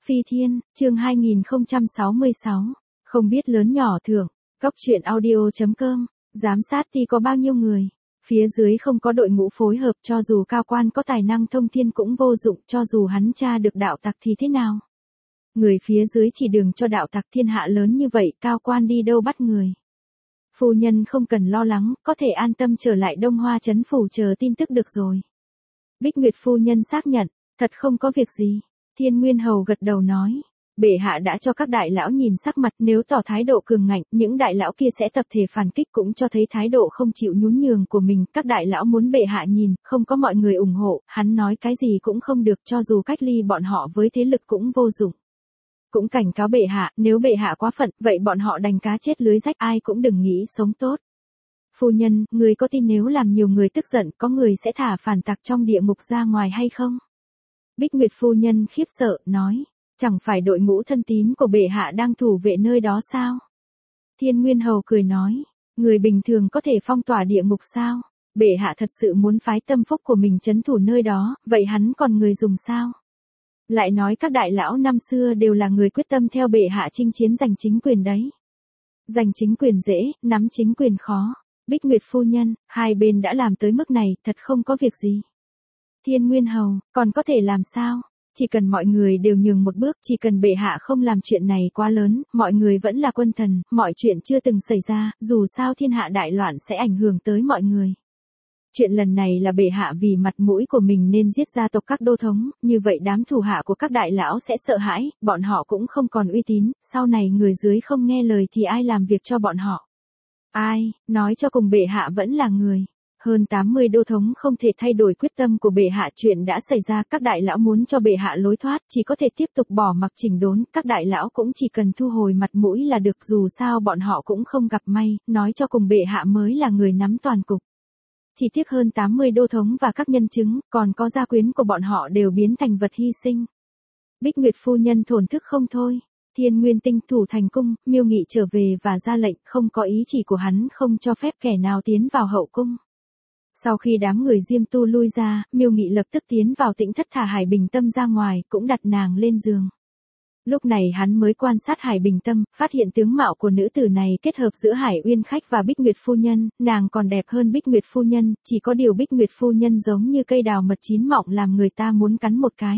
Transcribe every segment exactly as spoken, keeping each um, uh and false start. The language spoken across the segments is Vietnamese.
Phi Thiên, chương hai nghìn không trăm sáu mươi sáu. Không biết lớn nhỏ thưởng. Cóc truyện audio.com. Giám sát thì có bao nhiêu người? Phía dưới không có đội ngũ phối hợp, cho dù cao quan có tài năng thông thiên cũng vô dụng, cho dù hắn tra được đạo tặc thì thế nào? Người phía dưới chỉ đường cho đạo tặc, thiên hạ lớn như vậy, cao quan đi đâu bắt người? Phu nhân không cần lo lắng, có thể an tâm trở lại Đông Hoa Trấn phủ chờ tin tức được rồi. Bích Nguyệt phu nhân xác nhận, thật không có việc gì. Thiên Nguyên Hầu gật đầu nói, bệ hạ đã cho các đại lão nhìn sắc mặt, nếu tỏ thái độ cường ngạnh, những đại lão kia sẽ tập thể phản kích, cũng cho thấy thái độ không chịu nhún nhường của mình. Các đại lão muốn bệ hạ nhìn, không có mọi người ủng hộ, hắn nói cái gì cũng không được, cho dù cách ly bọn họ với thế lực cũng vô dụng. Cũng cảnh cáo bệ hạ, nếu bệ hạ quá phận, vậy bọn họ đành cá chết lưới rách, ai cũng đừng nghĩ sống tốt. Phu nhân, người có tin nếu làm nhiều người tức giận, có người sẽ thả phản tặc trong địa ngục ra ngoài hay không? Bích Nguyệt phu nhân khiếp sợ, nói, chẳng phải đội ngũ thân tín của bệ hạ đang thủ vệ nơi đó sao? Thiên Nguyên Hầu cười nói, người bình thường có thể phong tỏa địa ngục sao? Bệ hạ thật sự muốn phái tâm phúc của mình trấn thủ nơi đó, vậy hắn còn người dùng sao? Lại nói các đại lão năm xưa đều là người quyết tâm theo bệ hạ chinh chiến giành chính quyền đấy. Giành chính quyền dễ, nắm chính quyền khó. Bích Nguyệt phu nhân, hai bên đã làm tới mức này, thật không có việc gì. Thiên Nguyên Hầu, còn có thể làm sao? Chỉ cần mọi người đều nhường một bước, chỉ cần bệ hạ không làm chuyện này quá lớn, mọi người vẫn là quân thần, mọi chuyện chưa từng xảy ra, dù sao thiên hạ đại loạn sẽ ảnh hưởng tới mọi người. Chuyện lần này là bệ hạ vì mặt mũi của mình nên giết gia tộc các đô thống, như vậy đám thủ hạ của các đại lão sẽ sợ hãi, bọn họ cũng không còn uy tín, sau này người dưới không nghe lời thì ai làm việc cho bọn họ? Ai, nói cho cùng bệ hạ vẫn là người. Hơn tám mươi đô thống không thể thay đổi quyết tâm của bệ hạ, chuyện đã xảy ra, các đại lão muốn cho bệ hạ lối thoát, chỉ có thể tiếp tục bỏ mặc chỉnh đốn, các đại lão cũng chỉ cần thu hồi mặt mũi là được, dù sao bọn họ cũng không gặp may, nói cho cùng bệ hạ mới là người nắm toàn cục. Chỉ tiếc hơn tám mươi đô thống và các nhân chứng, còn có gia quyến của bọn họ đều biến thành vật hy sinh. Bích Nguyệt phu nhân thổn thức không thôi. Thiên Nguyên Tinh thủ thành cung, Miêu Nghị trở về và ra lệnh, không có ý chỉ của hắn không cho phép kẻ nào tiến vào hậu cung. Sau khi đám người Diêm Tu lui ra, Miêu Nghị lập tức tiến vào Tĩnh Thất thả Hải Bình Tâm ra ngoài, cũng đặt nàng lên giường. Lúc này hắn mới quan sát Hải Bình Tâm, phát hiện tướng mạo của nữ tử này kết hợp giữa Hải Uyên Khách và Bích Nguyệt phu nhân, nàng còn đẹp hơn Bích Nguyệt phu nhân, chỉ có điều Bích Nguyệt phu nhân giống như cây đào mật chín mọng làm người ta muốn cắn một cái.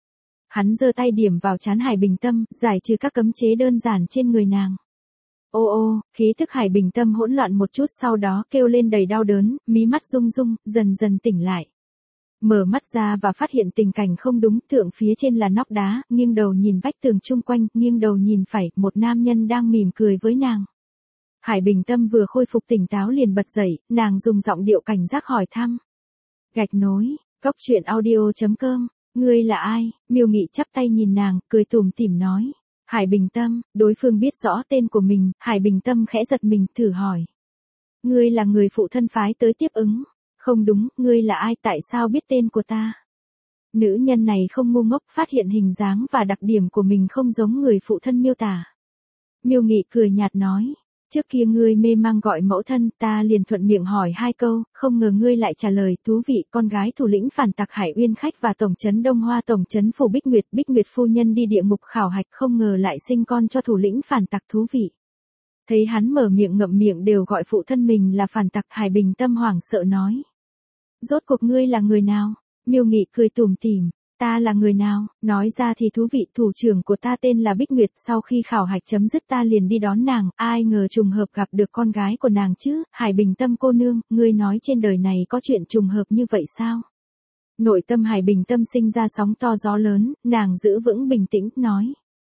Hắn giơ tay điểm vào trán Hải Bình Tâm, giải trừ các cấm chế đơn giản trên người nàng. Ô ô, khí thức Hải Bình Tâm hỗn loạn một chút, sau đó kêu lên đầy đau đớn, mí mắt rung rung, dần dần tỉnh lại. Mở mắt ra và phát hiện tình cảnh không đúng, thượng phía trên là nóc đá, nghiêng đầu nhìn vách tường chung quanh, nghiêng đầu nhìn phải, một nam nhân đang mỉm cười với nàng. Hải Bình Tâm vừa khôi phục tỉnh táo liền bật dậy, nàng dùng giọng điệu cảnh giác hỏi thăm. Gạch nối, cóc truyện audio.com. Ngươi là ai? Miêu Nghị chắp tay nhìn nàng, cười tủm tỉm nói. Hải Bình Tâm, đối phương biết rõ tên của mình, Hải Bình Tâm khẽ giật mình, thử hỏi. Ngươi là người phụ thân phái tới tiếp ứng. Không đúng, ngươi là ai, tại sao biết tên của ta? Nữ nhân này không ngu ngốc, phát hiện hình dáng và đặc điểm của mình không giống người phụ thân miêu tả. Miêu Nghị cười nhạt nói. Trước kia ngươi mê mang gọi mẫu thân, ta liền thuận miệng hỏi hai câu, không ngờ ngươi lại trả lời, thú vị, con gái thủ lĩnh phản tặc Hải Uyên Khách và tổng trấn Đông Hoa tổng trấn phủ Bích Nguyệt, Bích Nguyệt phu nhân đi địa ngục khảo hạch, không ngờ lại sinh con cho thủ lĩnh phản tặc, thú vị. Thấy hắn mở miệng ngậm miệng đều gọi phụ thân mình là phản tặc, Hải Bình Tâm hoảng sợ nói. Rốt cuộc ngươi là người nào? Miêu Nghị cười tủm tỉm. Ta là người nào? Nói ra thì thú vị, thủ trưởng của ta tên là Bích Nguyệt, sau khi khảo hạch chấm dứt ta liền đi đón nàng, ai ngờ trùng hợp gặp được con gái của nàng chứ, Hải Bình Tâm cô nương, ngươi nói trên đời này có chuyện trùng hợp như vậy sao? Nội tâm Hải Bình Tâm sinh ra sóng to gió lớn, nàng giữ vững bình tĩnh, nói.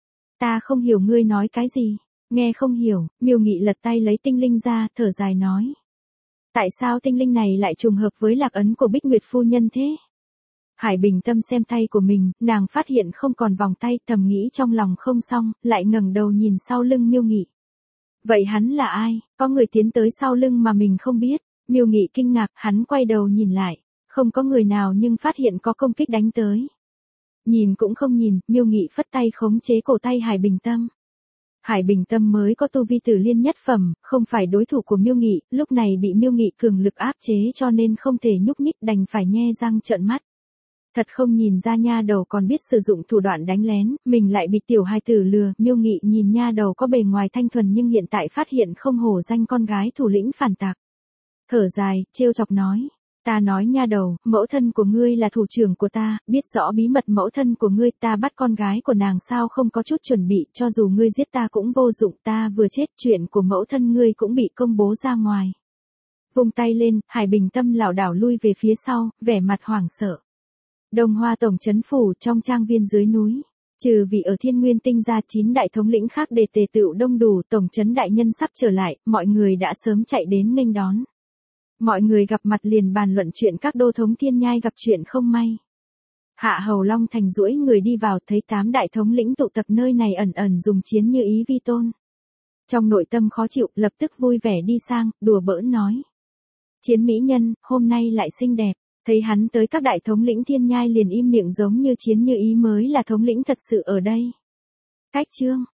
Ta không hiểu ngươi nói cái gì, nghe không hiểu, Miêu Nghị lật tay lấy tinh linh ra, thở dài nói. Tại sao tinh linh này lại trùng hợp với lạc ấn của Bích Nguyệt phu nhân thế? Hải Bình Tâm xem tay của mình, nàng phát hiện không còn vòng tay, thầm nghĩ trong lòng không xong, lại ngẩng đầu nhìn sau lưng Miêu Nghị. Vậy hắn là ai? Có người tiến tới sau lưng mà mình không biết. Miêu Nghị kinh ngạc, hắn quay đầu nhìn lại, không có người nào nhưng phát hiện có công kích đánh tới. Nhìn cũng không nhìn, Miêu Nghị phất tay khống chế cổ tay Hải Bình Tâm. Hải Bình Tâm mới có tu vi tử liên nhất phẩm, không phải đối thủ của Miêu Nghị, lúc này bị Miêu Nghị cường lực áp chế cho nên không thể nhúc nhích, đành phải nhe răng trợn mắt. Thật không nhìn ra nha đầu còn biết sử dụng thủ đoạn đánh lén, mình lại bị tiểu hài tử lừa, Miêu Nghị nhìn nha đầu có bề ngoài thanh thuần nhưng hiện tại phát hiện không hổ danh con gái thủ lĩnh phản tặc. Thở dài, trêu chọc nói. Ta nói nha đầu, mẫu thân của ngươi là thủ trưởng của ta, biết rõ bí mật mẫu thân của ngươi, ta bắt con gái của nàng sao không có chút chuẩn bị, cho dù ngươi giết ta cũng vô dụng, ta vừa chết chuyện của mẫu thân ngươi cũng bị công bố ra ngoài. Vung tay lên, Hải Bình Tâm lảo đảo lui về phía sau, vẻ mặt hoảng sợ. Đông Hoa tổng trấn phủ trong trang viên dưới núi. Trừ vì ở Thiên Nguyên Tinh ra chín đại thống lĩnh khác để tề tựu đông đủ, tổng trấn đại nhân sắp trở lại, mọi người đã sớm chạy đến nghênh đón. Mọi người gặp mặt liền bàn luận chuyện các đô thống thiên nhai gặp chuyện không may. Hạ Hầu Long Thành duỗi người đi vào thấy tám đại thống lĩnh tụ tập nơi này ẩn ẩn dùng chiến như ý vi tôn. Trong nội tâm khó chịu, lập tức vui vẻ đi sang, đùa bỡn nói. Chiến mỹ nhân, hôm nay lại xinh đẹp. Thấy hắn tới các đại thống lĩnh thiên nhai liền im miệng giống như chiến như ý mới là thống lĩnh thật sự ở đây. Cách chương.